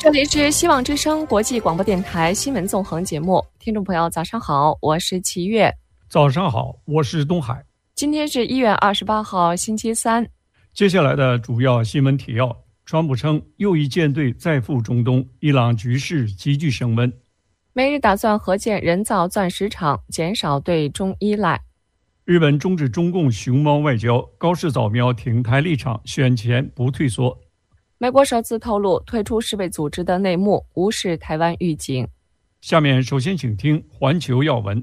这里是希望之声国际广播电台新闻纵横节目，听众朋友早上好，我是齐月。 早上好，我是东海。 今天是1月28号星期三。 接下来的主要新闻提要：川普称又一舰队再赴中东，伊朗局势急剧升温。 美日打算合建人造钻石厂，减少对中依赖。 日本终止中共熊猫外交，高市早苗挺台立场，选前不退缩。 美国首次透露退出世卫组织的内幕，无视台湾预警。 下面首先请听环球要闻。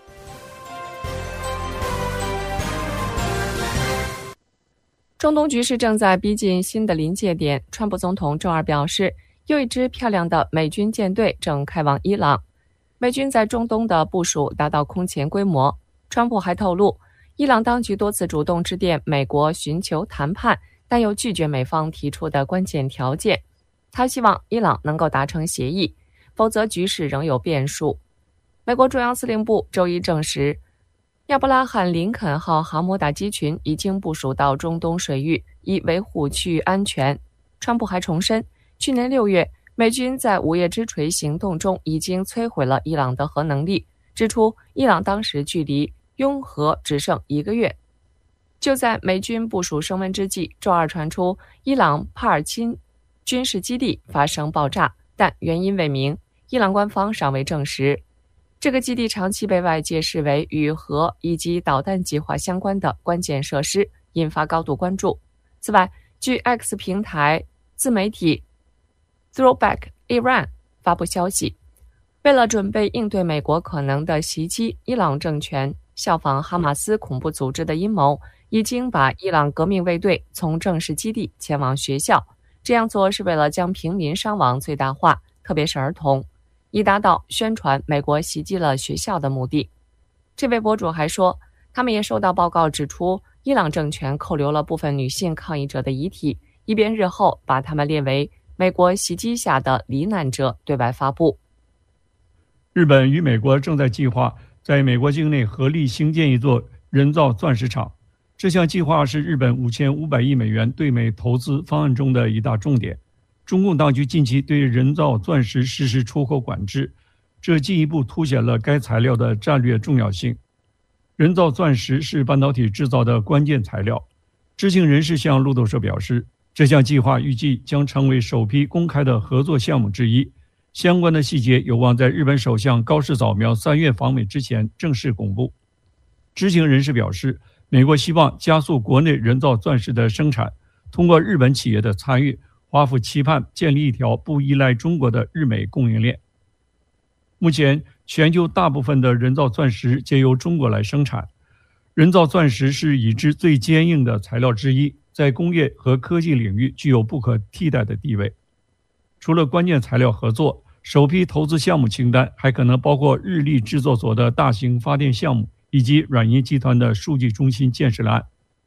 中东局势正在逼近新的临界点，川普总统周二表示，又一支漂亮的美军舰队正开往伊朗。美军在中东的部署达到空前规模。川普还透露，伊朗当局多次主动致电美国寻求谈判，但又拒绝美方提出的关键条件。他希望伊朗能够达成协议，否则局势仍有变数。美国中央司令部周一证实，亚伯拉罕·林肯号航母打击群已经部署到中东水域，以维护区域安全。川普还重申，去年6月，美军在午夜之锤行动中已经摧毁了伊朗的核能力，指出伊朗当时距离拥核只剩1个月。就在美军部署升温之际，周二传出伊朗帕尔钦军事基地发生爆炸，但原因未明，伊朗官方尚未证实。这个基地长期被外界视为与核以及导弹计划相关的关键设施，引发高度关注。此外，据 X 平台自媒体 Throwback Iran 发布消息，为了准备应对美国可能的袭击，伊朗政权效仿哈马斯恐怖组织的阴谋，已经把伊朗革命卫队从正式基地前往学校。这样做是为了将平民伤亡最大化，特别是儿童，以达到宣传美国袭击了学校的目的。这位博主还说，他们也收到报告指出，伊朗政权扣留了部分女性抗议者的遗体，以便日后把他们列为美国袭击下的罹难者对外发布。 日本与美国正在计划在美国境内合力兴建一座人造钻石厂，这项计划是日本5500亿美元对美投资方案中的一大重点。中共当局近期对人造钻石实施出口管制，这进一步凸显了该材料的战略重要性。人造钻石是半导体制造的关键材料。知情人士向路透社表示，这项计划预计将成为首批公开的合作项目之一，相关的细节有望在日本首相高市早苗3月访美之前正式公布。知情人士表示，美国希望加速国内人造钻石的生产，通过日本企业的参与，华府期盼建立一条不依赖中国的日美供应链。目前，全球大部分的人造钻石皆由中国来生产。人造钻石是已知最坚硬的材料之一，在工业和科技领域具有不可替代的地位。除了关键材料合作，首批投资项目清单还可能包括日立制作所的大型发电项目，以及软银集团的数据中心建设案。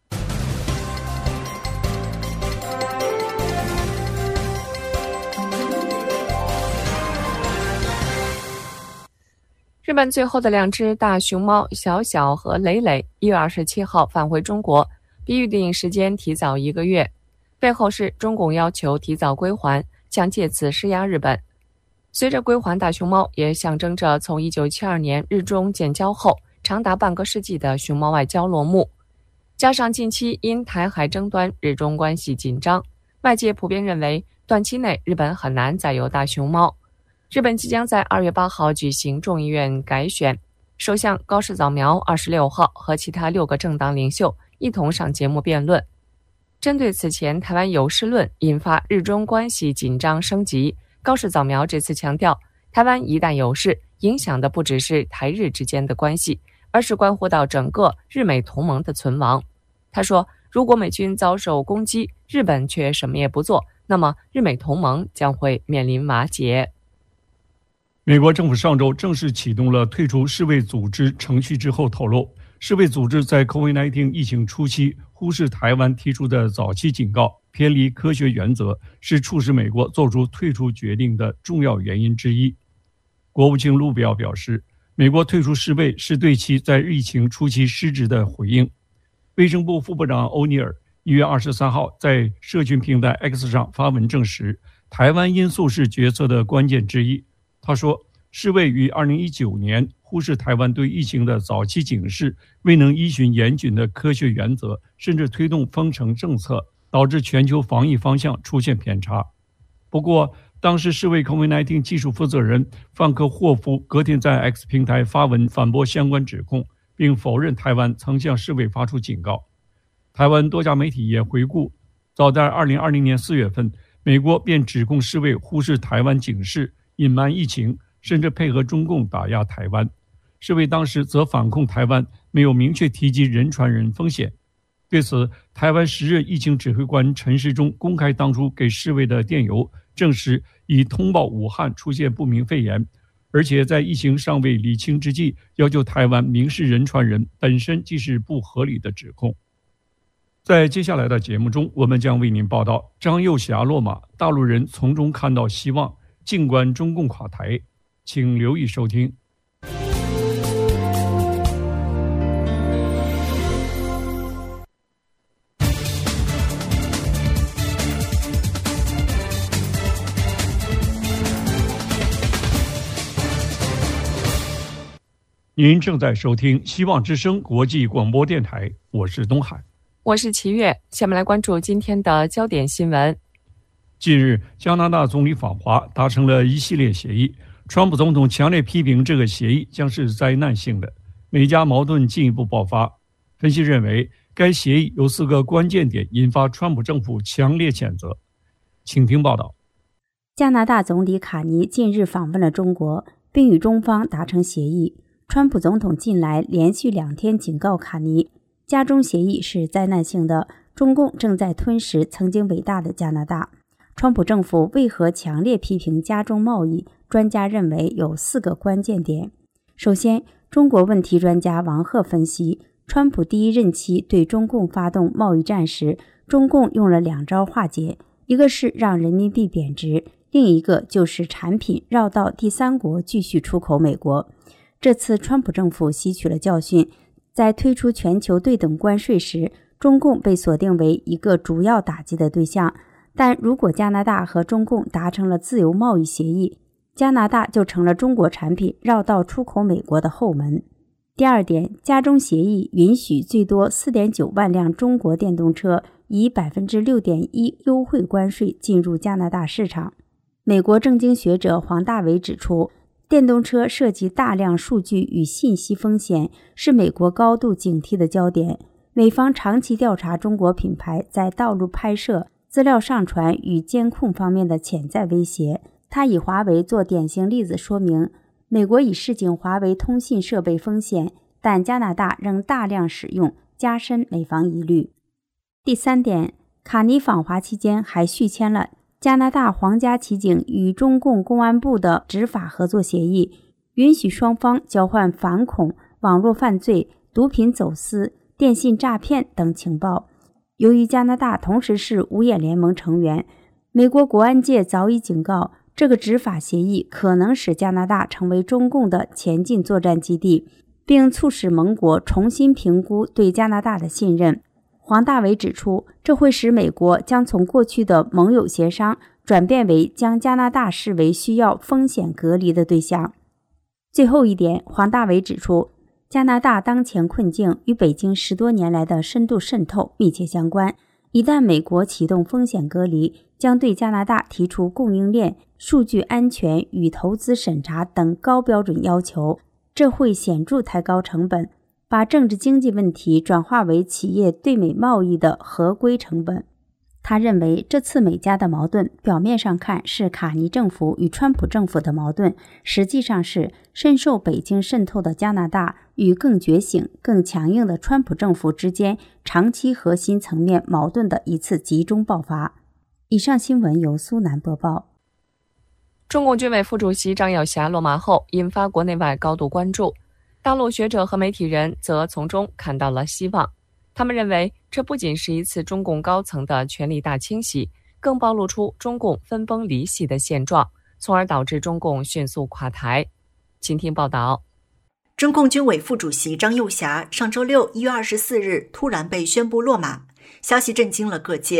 日本最后的2只大熊猫小小和蕾蕾1月27号返回中国，比预定时间提早1个月。背后是中共要求提早归还，想借此施压日本。随着归还大熊猫，也象征着从1972年日中建交后长达半个世纪的熊猫外交落幕。加上近期因台海争端日中关系紧张，外界普遍认为短期内日本很难再有大熊猫。日本即将在2月8号举行众议院改选，首相高市早苗26号和其他6个政党领袖一同上节目辩论。针对此前台湾有事论引发日中关系紧张升级，高市早苗这次强调，台湾一旦有事，影响的不只是台日之间的关系，而是关乎到整个日美同盟的存亡。他说，如果美军遭受攻击，日本却什么也不做，那么日美同盟将会面临瓦解。 美国政府上周正式启动了退出世卫组织程序之后透露，世卫组织在 COVID-19 疫情初期忽视台湾提出的早期警告，偏离科学原则，是促使美国做出退出决定的重要原因之一。国务卿卢比奥表示，美国退出世卫是对其在疫情初期失职的回应。卫生部副部长欧尼尔1月23号在社群平台 X 上发文证实， 台湾因素是决策的关键之一。他说，世卫于2019年忽视台湾对疫情的早期警示，未能依循严谨的科学原则，甚至推动封城政策，导致全球防疫方向出现偏差。不过，当时世卫 COVID-19 技术负责人范克霍夫隔天在 X 平台发文反驳相关指控，并否认台湾曾向世卫发出警告。台湾多家媒体也回顾，早在2020年4月份，美国便指控世卫忽视台湾警示，隐瞒疫情，甚至配合中共打压台湾。世卫当时则反控台湾没有明确提及人传人风险。对此，台湾时任疫情指挥官陈时中公开当初给世卫的电邮，证实已通报武汉出现不明肺炎，而且在疫情尚未理清之际，要求台湾明示人传人，本身即是不合理的指控。在接下来的节目中，我们将为您报道张又侠落马，大陆人从中看到希望，静观中共垮台。请留意收听。您正在收听希望之声国际广播电台，我是东海， 我是齐月。下面来关注今天的焦点新闻。 近日，加拿大总理访华，达成了一系列协议。川普总统强烈批评这个协议将是灾难性的，美加矛盾进一步爆发。分析认为，该协议有4个关键点引发川普政府强烈谴责。请听报道。 加拿大总理卡尼近日访问了中国，并与中方达成协议。川普总统近来连续2天警告卡尼，加中协议是灾难性的，中共正在吞噬曾经伟大的加拿大。川普政府为何强烈批评加中贸易？专家认为有4个关键点。首先，中国问题专家王鹤分析，川普第1任期对中共发动贸易战时，中共用了2招化解，一个是让人民币贬值，另一个就是产品绕到第3国继续出口美国。这次川普政府吸取了教训，在推出全球对等关税时，中共被锁定为一个主要打击的对象。但如果加拿大和中共达成了自由贸易协议，加拿大就成了中国产品绕道出口美国的后门。第2点，加中协议允许最多 4.9 万辆中国电动车以 6.1% 优惠关税进入加拿大市场。美国政经学者黄大炜指出，电动车涉及大量数据与信息风险，是美国高度警惕的焦点。美方长期调查中国品牌在道路拍摄、资料上传与监控方面的潜在威胁。他以华为做典型例子说明，美国已示警华为通信设备风险，但加拿大仍大量使用，加深美方疑虑。第3点，卡尼访华期间还续签了加拿大皇家骑警与中共公安部的执法合作协议，允许双方交换反恐、网络犯罪、毒品走私、电信诈骗等情报。由于加拿大同时是五眼联盟成员，美国国安界早已警告，这个执法协议可能使加拿大成为中共的前进作战基地，并促使盟国重新评估对加拿大的信任。黄大炜指出，这会使美国将从过去的盟友协商转变为将加拿大视为需要风险隔离的对象。最后一点，黄大炜指出，加拿大当前困境与北京10多年来的深度渗透密切相关。一旦美国启动风险隔离，将对加拿大提出供应链、数据安全与投资审查等高标准要求，这会显著抬高成本，把政治经济问题转化为企业对美贸易的合规成本。他认为，这次美加的矛盾表面上看是卡尼政府与川普政府的矛盾，实际上是深受北京渗透的加拿大与更觉醒、更强硬的川普政府之间长期核心层面矛盾的一次集中爆发。以上新闻由苏南播报。 中共军委副主席张又侠落马后，引发国内外高度关注。大陆学者和媒体人则从中看到了希望。他们认为，这不仅是一次中共高层的权力大清洗，更暴露出中共分崩离析的现状，从而导致中共迅速垮台。请听报道。 中共军委副主席张又侠上周六1月24日突然被宣布落马，消息震惊了各界。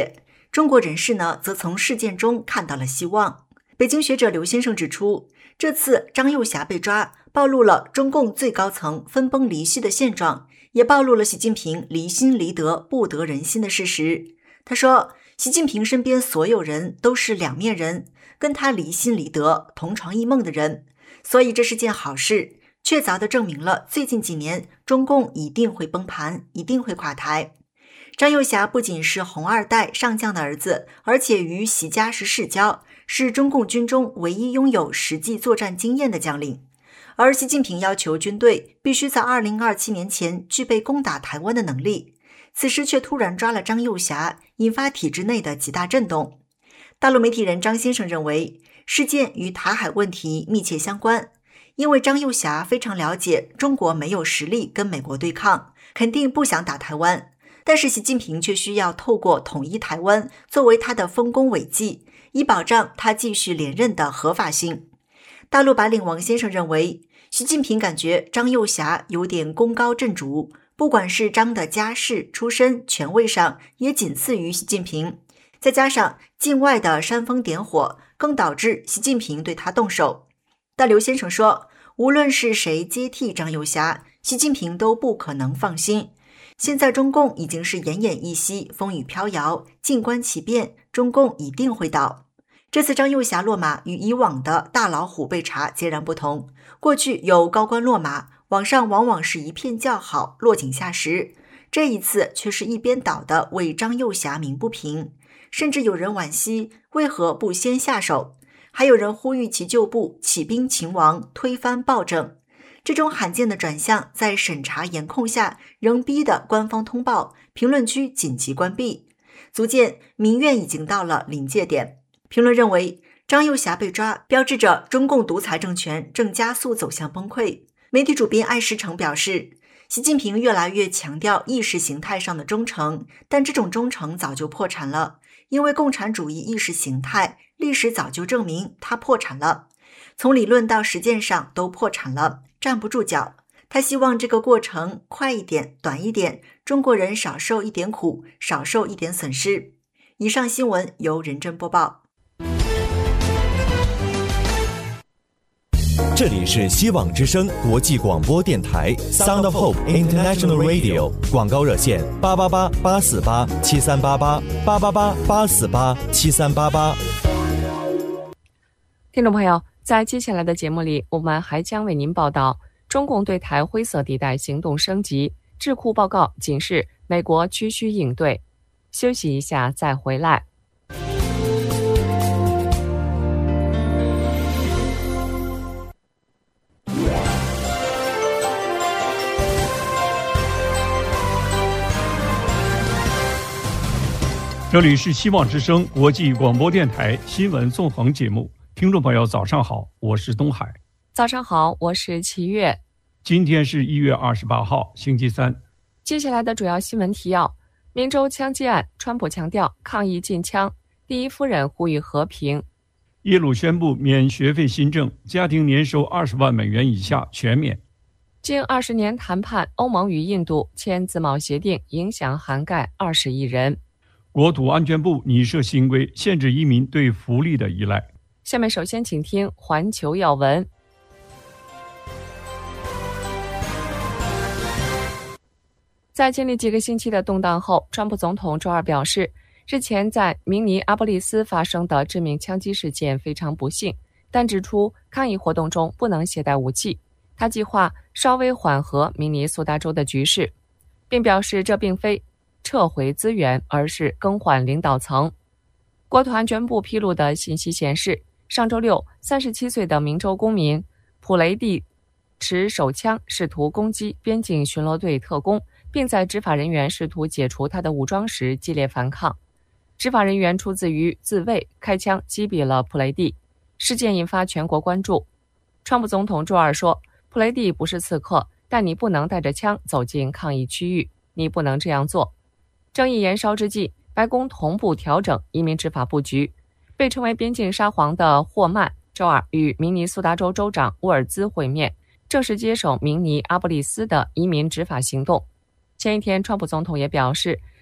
中国人士呢，则从事件中看到了希望。北京学者刘先生指出，这次张又侠被抓，暴露了中共最高层分崩离析的现状，也暴露了习近平离心离德、不得人心的事实。他说，习近平身边所有人都是两面人，跟他离心离德、同床异梦的人，所以这是件好事，确凿地证明了最近几年中共一定会崩盘，一定会垮台。张又侠不仅是红二代上将的儿子，而且与习家是世交，是中共军中唯一拥有实际作战经验的将领。而习近平要求军队必须在2027年前具备攻打台湾的能力，此时却突然抓了张又侠，引发体制内的极大震动。大陆媒体人张先生认为，事件与台海问题密切相关，因为张又侠非常了解中国没有实力跟美国对抗，肯定不想打台湾，但是习近平却需要透过统一台湾作为他的丰功伟绩，以保障他继续连任的合法性。大陆白领王先生认为，习近平感觉张又侠有点功高震主，不管是张的家世、出身、权位上也仅次于习近平，再加上境外的煽风点火，更导致习近平对他动手。但刘先生说，无论是谁接替张又侠，习近平都不可能放心。现在中共已经是奄奄一息，风雨飘摇，静观其变，中共一定会倒。这次张又侠落马与以往的大老虎被查截然不同，过去有高官落马，网上往往是一片叫好，落井下石，这一次却是一边倒的为张又侠鸣不平，甚至有人惋惜为何不先下手，还有人呼吁其旧部起兵勤王，推翻暴政。这种罕见的转向，在审查严控下仍逼得官方通报，评论区紧急关闭，足见民怨已经到了临界点。评论认为，张又侠被抓，标志着中共独裁政权正加速走向崩溃。媒体主编艾诗成表示，习近平越来越强调意识形态上的忠诚，但这种忠诚早就破产了，因为共产主义意识形态历史早就证明它破产了，从理论到实践上都破产了，站不住脚。他希望这个过程快一点、短一点，中国人少受一点苦，少受一点损失。以上新闻由任真播报。 这里是希望之声国际广播电台 Sound of Hope International Radio， 广告热线888-848-7388，888-848-7388。 听众朋友，在接下来的节目里，我们还将为您报道中共对台灰色地带行动升级，智库报告警示美国区需应对。休息一下再回来。 这里是希望之声国际广播电台新闻纵横节目，听众朋友早上好，我是东海。 早上好，我是齐月。 今天是1月28号星期三。 接下来的主要新闻提要：明州枪击案，川普强调抗议禁枪，第一夫人呼吁和平。 耶鲁宣布免学费新政，家庭年收20万美元以下全免。 经20年谈判，欧盟与印度签自贸协定，影响涵盖20亿人。 国土安全部拟设新规，限制移民对福利的依赖。 下面首先请听环球要闻。在经历几个星期的动荡后，川普总统周二表示，日前在明尼阿波利斯发生的致命枪击事件非常不幸，但指出抗议活动中不能携带武器。他计划稍微缓和明尼苏达州的局势，并表示这并非撤回资源，而是更换领导层。国土安全部披露的信息显示，上周六，37岁的明州公民普雷蒂持手枪试图攻击边境巡逻队特工，并在执法人员试图解除他的武装时激烈反抗。执法人员出自于自卫，开枪击毙了普雷蒂。事件引发全国关注。川普总统周二说，普雷蒂不是刺客，但你不能带着枪走进抗议区域，你不能这样做。争议延烧之际，白宫同步调整移民执法布局。被称为边境沙皇的霍曼周二与明尼苏达州州长沃尔兹会面，正式接手明尼阿波利斯的移民执法行动。前一天，川普总统也表示，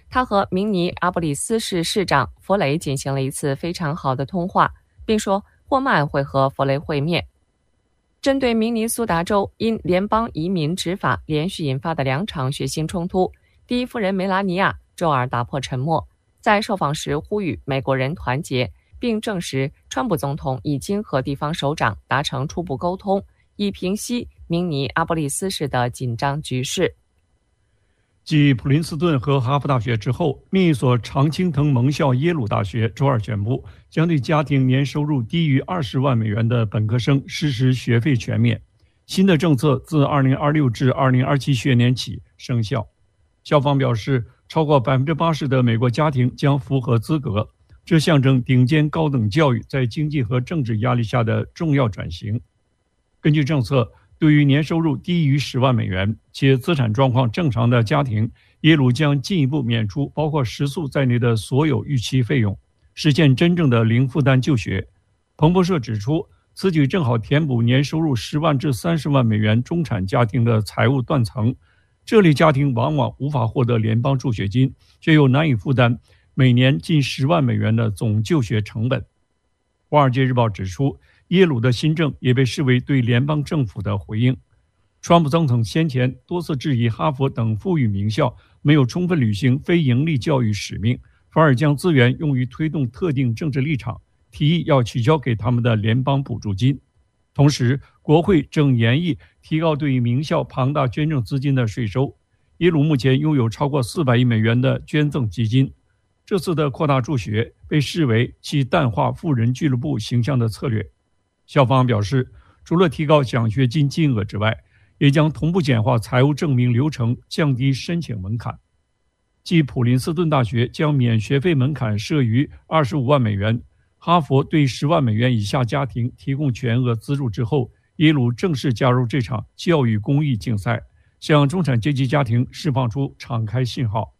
他和明尼阿波利斯市市长弗雷进行了一次非常好的通话，并说霍曼会和弗雷会面。针对明尼苏达州因联邦移民执法连续引发的2场血腥冲突，第一夫人梅拉尼亚周二打破沉默，在受访时呼吁美国人团结，并证实川普总统已经和地方首长达成初步沟通，以平息明尼阿波利斯市的紧张局势。 继普林斯顿和哈佛大学之后，另一所常青藤盟校耶鲁大学周二宣布，将对家庭年收入低于20万美元的本科生实施学费全免。新的政策自2026至2027学年起生效。校方表示，超过80%的美国家庭将符合资格，这象征顶尖高等教育在经济和政治压力下的重要转型。根据政策，对于年收入低于10万美元且资产状况正常的家庭，耶鲁将进一步免除包括食宿在内的所有预期费用，实现真正的零负担就学。彭博社指出，此举正好填补年收入10万至30万美元中产家庭的财务断层。这类家庭往往无法获得联邦助学金，却又难以负担每年近10万美元的总就学成本。华尔街日报指出，耶鲁的新政也被视为对联邦政府的回应。川普总统先前多次质疑哈佛等富裕名校没有充分履行非营利教育使命，反而将资源用于推动特定政治立场，提议要取消给他们的联邦补助金。同时，国会正研议提高对于名校庞大捐赠资金的税收。耶鲁目前拥有超过400亿美元的捐赠基金。这次的扩大助学被视为其淡化富人俱乐部形象的策略。校方表示，除了提高奖学金金额之外，也将同步简化财务证明流程，降低申请门槛。继普林斯顿大学将免学费门槛设于25万美元，哈佛对10万美元以下家庭提供全额资助之后，耶鲁正式加入这场教育公益竞赛，向中产阶级家庭释放出敞开信号。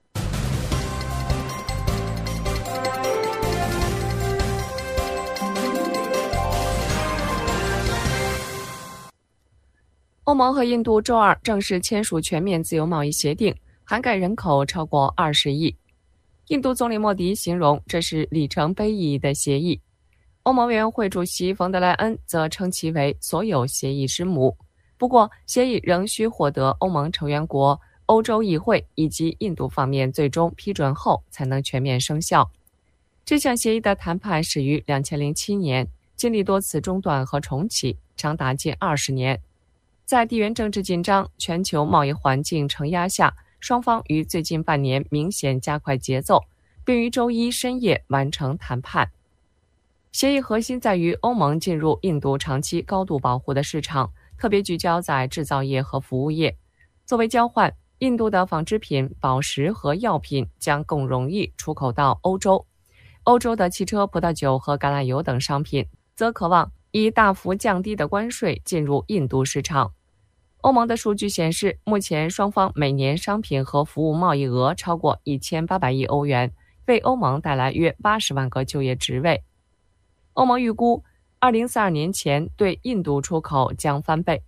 欧盟和印度周二正式签署全面自由贸易协定，涵盖人口超过20亿。印度总理莫迪形容这是里程碑意义的协议。欧盟委员会主席冯德莱恩则称其为所有协议之母。不过，协议仍需获得欧盟成员国、欧洲议会以及印度方面最终批准后才能全面生效。这项协议的谈判始于2007年，经历多次中断和重启，长达近20年。在地缘政治紧张、全球贸易环境承压下，双方于最近半年明显加快节奏，并于周一深夜完成谈判。协议核心在于欧盟进入印度长期高度保护的市场，特别聚焦在制造业和服务业。作为交换，印度的纺织品、宝石和药品将更容易出口到欧洲。欧洲的汽车、葡萄酒和橄榄油等商品则渴望以大幅降低的关税进入印度市场。欧盟的数据显示，目前双方每年商品和服务贸易额超过1800亿欧元，为欧盟带来约80万个就业职位。欧盟预估2042年前对印度出口将翻倍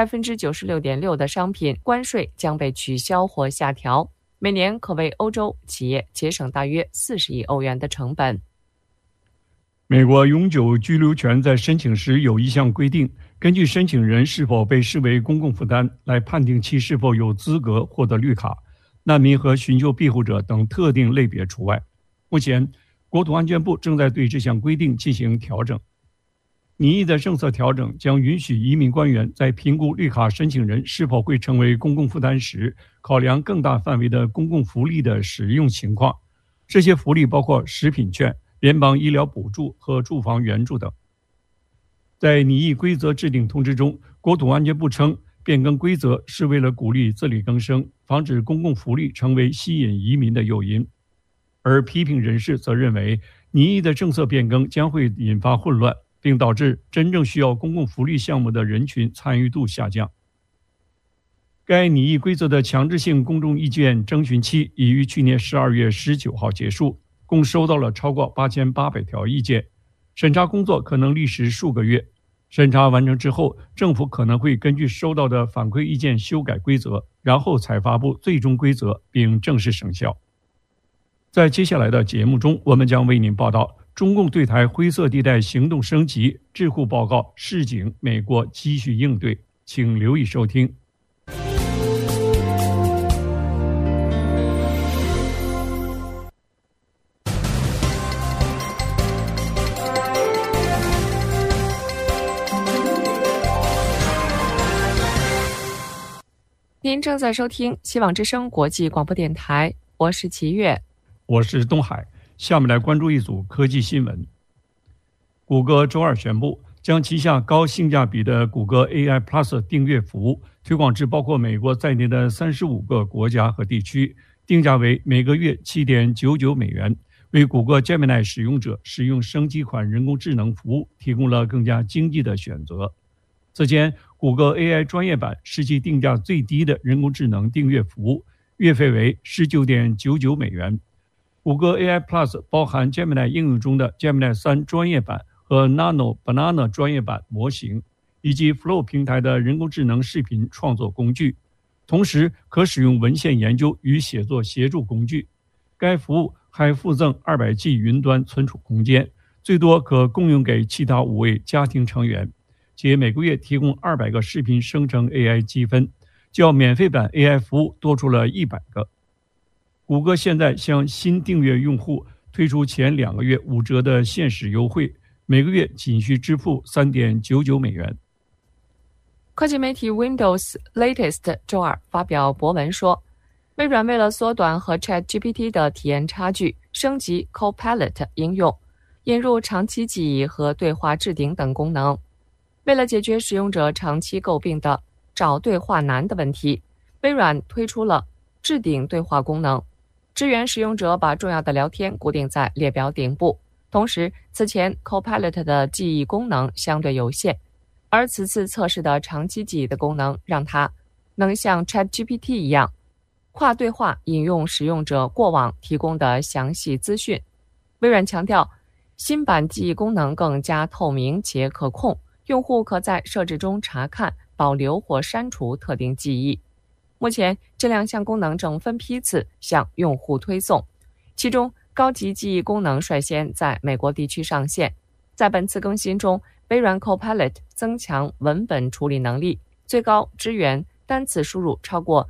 ，96.6%的商品关税将被取消或下调，每年可为欧洲企业节省大约40亿欧元的成本。 美国永久居留权在申请时有一项规定，根据申请人是否被视为公共负担来判定其是否有资格获得绿卡，难民和寻求庇护者等特定类别除外。目前，国土安全部正在对这项规定进行调整。拟议的政策调整将允许移民官员在评估绿卡申请人是否会成为公共负担时，考量更大范围的公共福利的使用情况。这些福利包括食品券、联邦医疗补助和住房援助等。在拟议规则制定通知中，国土安全部称，变更规则是为了鼓励自力更生，防止公共福利成为吸引移民的诱因。而批评人士则认为，拟议的政策变更将会引发混乱，并导致真正需要公共福利项目的人群参与度下降。该拟议规则的强制性公众意见征询期已于去年12月19号结束，共收到了超过8800条意见。审查工作可能历时数个月，审查完成之后，政府可能会根据收到的反馈意见修改规则，然后才发布最终规则并正式生效。 在接下来的节目中，我们将为您报道中共对台灰色地带行动升级，智库报告示警美国继续应对，请留意收听。 您正在收听希望之声国际广播电台，我是齐越， 我是东海。下面来关注一组科技新闻。谷歌周二宣布，将旗下高性价比的谷歌 AI Plus 订阅服务推广至包括美国在内的35个国家和地区，定价为每个月7.99美元，为谷歌 Gemini 使用者使用升级款人工智能服务提供了更加经济的选择。此前，谷歌 AI 专业版是其定价最低的人工智能订阅服务，月费为19.99美元。谷歌 AI Plus 包含 Gemini 应用中的 Gemini 3专业版和 Nano Banana 专业版模型，以及 Flow 平台的人工智能视频创作工具，同时可使用文献研究与写作协助工具。该服务还附赠200G 云端存储空间，最多可共用给其他5位家庭成员，且每个月提供200个视频生成 AI 积分，较免费版 AI 服务多出了100个。谷歌现在向新订阅用户推出前2个月5折的限时优惠，每个月仅需支付3.99美元。 科技媒体 Windows Latest 周二发表博文说，微软为了缩短和 ChatGPT 的体验差距，升级 Copilot 应用，引入长期记忆和对话置顶等功能。为了解决使用者长期诟病的找对话难的问题，微软推出了置顶对话功能，支援使用者把重要的聊天固定在列表顶部。同时，此前 Copilot 的记忆功能相对有限，而此次测试的长期记忆的功能让它能像 ChatGPT 一样跨对话引用使用者过往提供的详细资讯。微软强调，新版记忆功能更加透明且可控，用户可在设置中查看、保留或删除特定记忆。目前，这2项功能正分批次向用户推送，其中高级记忆功能率先在美国地区上线。在本次更新中，微软 Copilot 增强文本处理能力，最高支援单次输入超过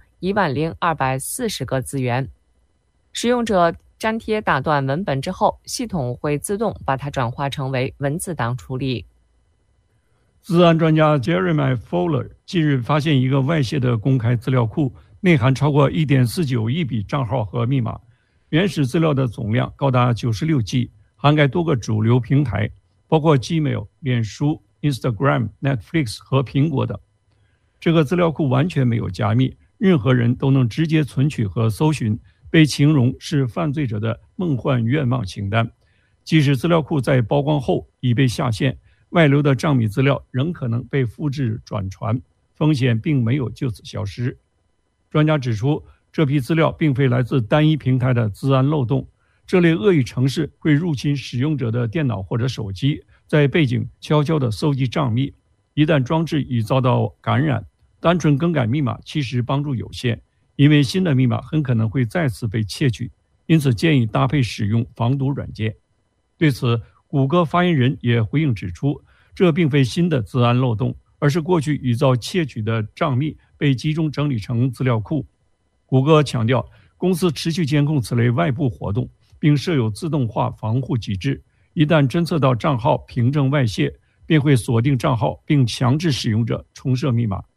10240个字元。使用者粘贴大段文本之后，系统会自动把它转化成为文字档处理。 资安专家 Jeremy Fowler 近日发现一个外泄的公开资料库，内含超过 1.49 亿笔账号和密码，原始资料的总量高达 96G， 涵盖多个主流平台，包括 Gmail、脸书、Instagram、Netflix 和苹果等。这个资料库完全没有加密，任何人都能直接存取和搜寻，被形容是犯罪者的梦幻愿望清单。即使资料库在曝光后已被下线，外流的账密资料仍可能被复制转传，风险并没有就此消失。专家指出，这批资料并非来自单一平台的资安漏洞，这类恶意程式会入侵使用者的电脑或者手机，在背景悄悄地搜集账密。一旦装置已遭到感染，单纯更改密码其实帮助有限，因为新的密码很可能会再次被窃取，因此建议搭配使用防毒软件。对此，谷歌发言人也回应指出，这并非新的资安漏洞，而是过去已遭窃取的账密被集中整理成资料库。谷歌强调，公司持续监控此类外部活动，并设有自动化防护机制，一旦侦测到账号凭证外泄，便会锁定账号并强制使用者重设密码。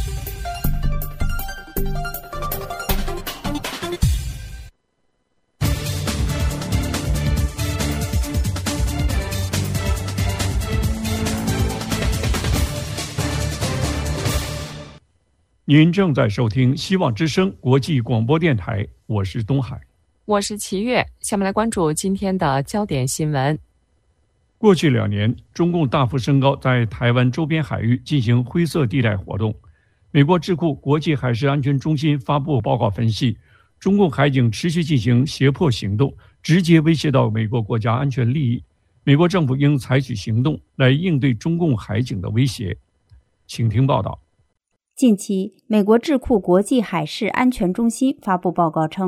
您正在收听希望之声国际广播电台，我是东海， 我是齐越。下面来关注今天的焦点新闻。 过去2年，中共大幅升高在台湾周边海域进行灰色地带活动。美国智库国际海事安全中心发布报告分析，中共海警持续进行胁迫行动，直接威胁到美国国家安全利益。美国政府应采取行动来应对中共海警的威胁。请听报道。 近期，美国智库国际海事安全中心发布报告称，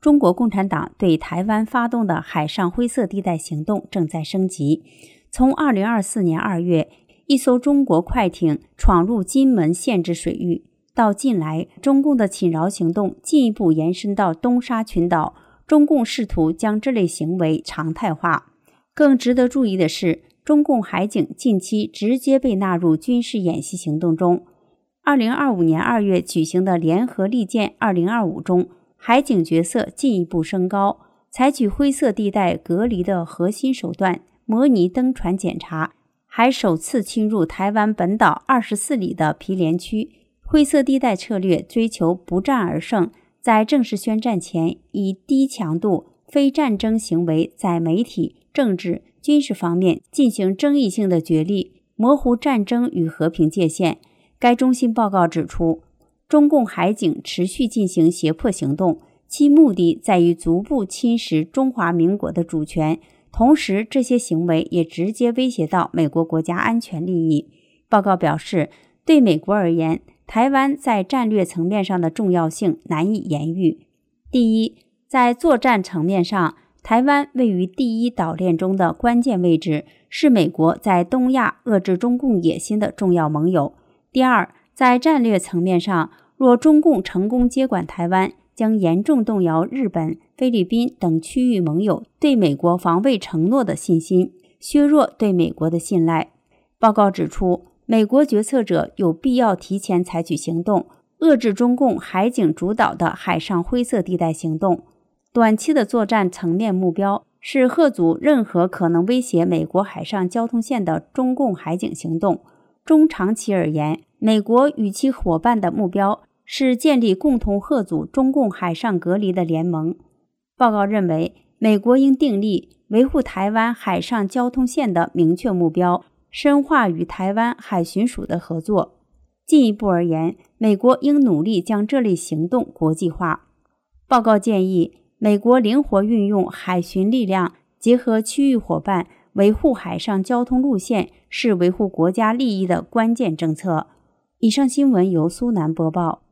中国共产党对台湾发动的海上灰色地带行动正在升级。从2024年2月，一艘中国快艇闯入金门限制水域，到近来中共的侵扰行动进一步延伸到东沙群岛，中共试图将这类行为常态化。更值得注意的是，中共海警近期直接被纳入军事演习行动中。2025年2月举行的联合利剑2025中，海警角色进一步升高，采取灰色地带隔离的核心手段，模拟登船检查，还首次侵入台湾本岛24里的毗连区。灰色地带策略追求不战而胜，在正式宣战前，以低强度非战争行为在媒体、政治、军事方面进行争议性的角力，模糊战争与和平界限。该中心报告指出，中共海警持续进行胁迫行动，其目的在于逐步侵蚀中华民国的主权，同时这些行为也直接威胁到美国国家安全利益。报告表示，对美国而言，台湾在战略层面上的重要性难以言喻。第一，在作战层面上，台湾位于第一岛链中的关键位置，是美国在东亚遏制中共野心的重要盟友。第二，在战略层面上，若中共成功接管台湾，将严重动摇日本、菲律宾等区域盟友对美国防卫承诺的信心，削弱对美国的信赖。报告指出，美国决策者有必要提前采取行动，遏制中共海警主导的海上灰色地带行动。短期的作战层面目标是吓阻任何可能威胁美国海上交通线的中共海警行动。中长期而言，美国与其伙伴的目标是建立共同吓阻中共海上隔离的联盟。报告认为，美国应订立维护台湾海上交通线的明确目标，深化与台湾海巡署的合作。进一步而言，美国应努力将这类行动国际化。报告建议，美国灵活运用海巡力量，结合区域伙伴，维护海上交通路线是维护国家利益的关键政策。以上新闻由苏南播报。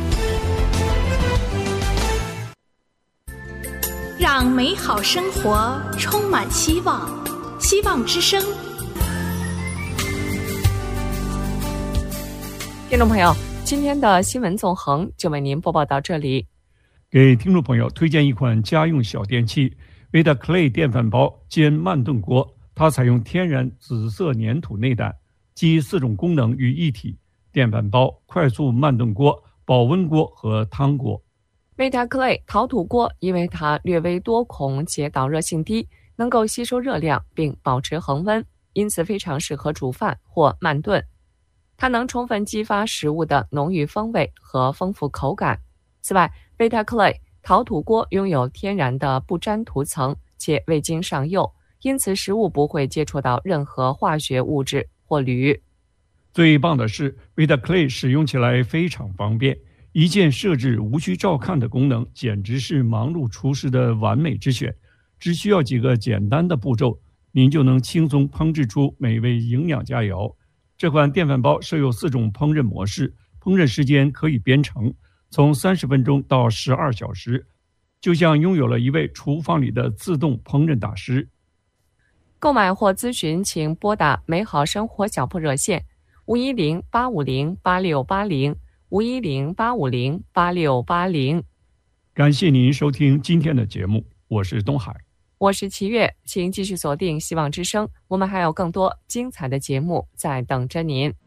让美好生活充满希望，希望之声。 听众朋友，今天的新闻纵横就为您播报到这里。 给听众朋友推荐一款家用小电器 Vitaclay 电饭煲兼慢炖锅，它采用天然紫色粘土内胆，集4种功能于一体：电饭煲、快速慢炖锅、保温锅和汤锅。 Vitaclay 陶土锅因为它略微多孔且导热性低，能够吸收热量并保持恒温，因此非常适合煮饭或慢炖。它能充分激发食物的浓郁风味和丰富口感。此外， Vitaclay 陶土锅拥有天然的不粘涂层，且未经上釉，因此食物不会接触到任何化学物质或铝。 最棒的是 Vitaclay 使用起来非常方便，一键设置无需照看的功能，简直是忙碌厨师的完美之选。只需要几个简单的步骤，您就能轻松烹制出美味营养佳肴。这款电饭煲设有4种烹饪模式，烹饪时间可以编程，从30分钟到12小时，就像拥有了一位厨房里的自动烹饪大师。 购买或咨询请拨打美好生活小铺热线510-850-8680 510-850-8680。 感谢您收听今天的节目，我是东海， 我是齐月，请继续锁定希望之声，我们还有更多精彩的节目在等着您。